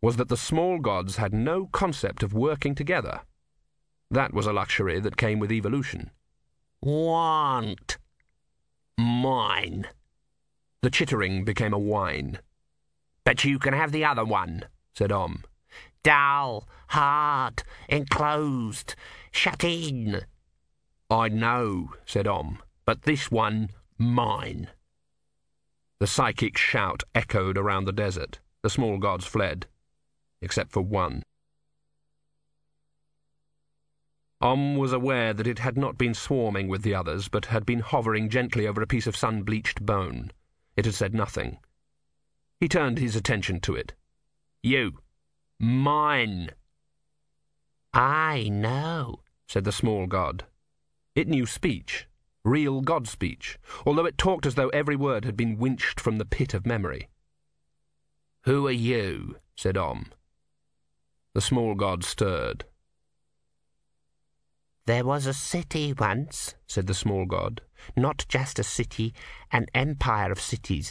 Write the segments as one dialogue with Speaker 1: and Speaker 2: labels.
Speaker 1: was that the small gods had no concept of working together. That was a luxury that came with evolution.
Speaker 2: Want. Mine.
Speaker 1: The chittering became a whine.
Speaker 2: But you can have the other one,
Speaker 1: said Om.
Speaker 2: Dull, hard, enclosed, shut in.
Speaker 1: I know, said Om, but this one, mine. The psychic shout echoed around the desert. The small gods fled, except for one. Om was aware that it had not been swarming with the others, but had been hovering gently over a piece of sun-bleached bone. It had said nothing. He turned his attention to it. You. Mine.
Speaker 2: I know,
Speaker 1: said the small god. It knew speech, real god speech, although it talked as though every word had been winched from the pit of memory. Who are you? Said Om. The small god stirred.
Speaker 2: There was a city once, said the small god. Not just a city, an empire of cities.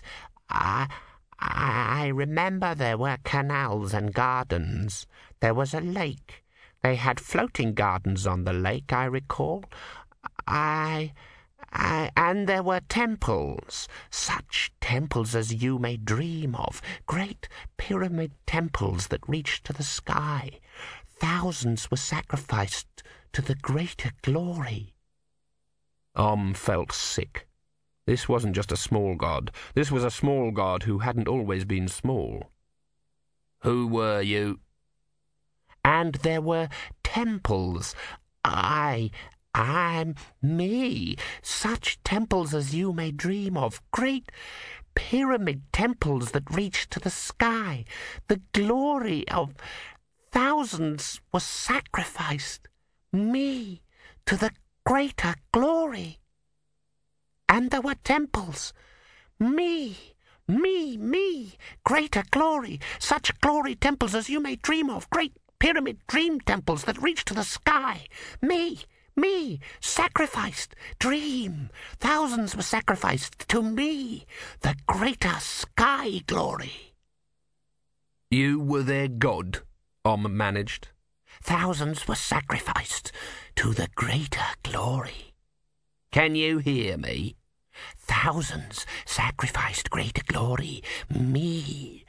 Speaker 2: I remember there were canals and gardens. There was a lake. They had floating gardens on the lake, I recall. And there were temples, such temples as you may dream of, great pyramid temples that reached to the sky. Thousands were sacrificed to the greater glory.
Speaker 1: Om felt sick. This wasn't just a small god. This was a small god who hadn't always been small. Who were you?
Speaker 2: And there were temples. I'm me. Such temples as you may dream of. Great pyramid temples that reach to the sky. The glory of thousands was sacrificed. Me to the greater glory. And there were temples. Me. Greater glory. Such glory temples as you may dream of. Great pyramid dream temples that reach to the sky. Me, sacrificed, dream. Thousands were sacrificed to me, the greater sky glory.
Speaker 1: You were their god, Om managed.
Speaker 2: Thousands were sacrificed to the greater glory.
Speaker 1: Can you hear me?
Speaker 2: Thousands sacrificed greater glory. Me.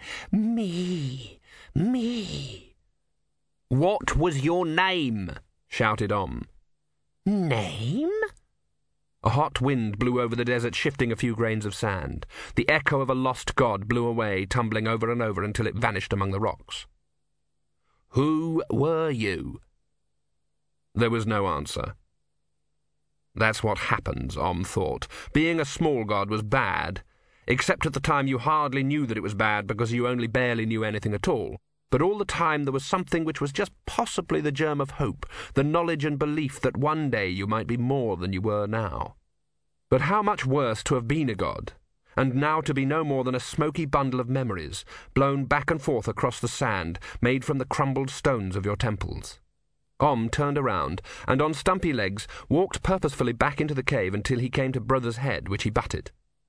Speaker 1: What was your name? Shouted Om.
Speaker 2: Name?
Speaker 1: A hot wind blew over the desert, shifting a few grains of sand. The echo of a lost god blew away, tumbling over and over until it vanished among the rocks. Who were you? There was no answer. That's what happens, Om thought. Being a small god was bad, except at the time you hardly knew that it was bad because you only barely knew anything at all. But all the time there was something which was just possibly the germ of hope, the knowledge and belief that one day you might be more than you were now. But how much worse to have been a god, and now to be no more than a smoky bundle of memories, blown back and forth across the sand, made from the crumbled stones of your temples. Om turned around, and on stumpy legs walked purposefully back into the cave until he came to Brother's head, which he butted.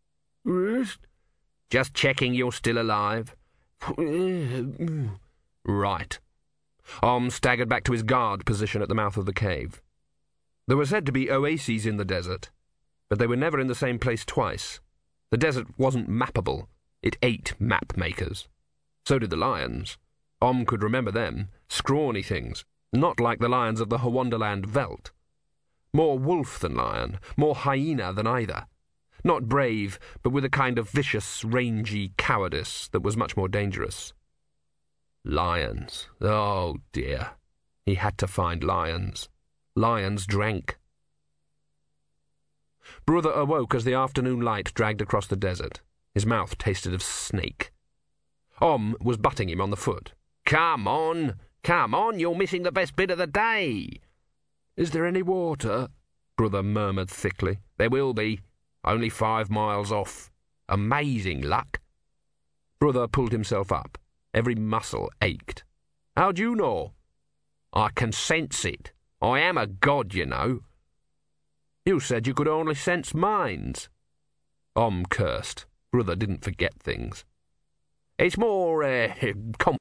Speaker 1: Just checking you're still alive. Right. Om staggered back to his guard position at the mouth of the cave. There were said to be oases in the desert, but they were never in the same place twice. The desert wasn't mappable. It ate map makers. So did the lions. Om could remember them, scrawny things, not like the lions of the Hawonderland veldt. More wolf than lion, more hyena than either. Not brave, but with a kind of vicious, rangy cowardice that was much more dangerous. Lions. Oh, dear. He had to find lions. Lions drank. Brother awoke as the afternoon light dragged across the desert. His mouth tasted of snake. Om was butting him on the foot. Come on, you're missing the best bit of the day. Is there any water? Brother murmured thickly. There will be. Only 5 miles off. Amazing luck. Brother pulled himself up. Every muscle ached. How'd you know? I can sense it. I am a god, you know. You said you could only sense minds. Om cursed. Brother didn't forget things. It's more,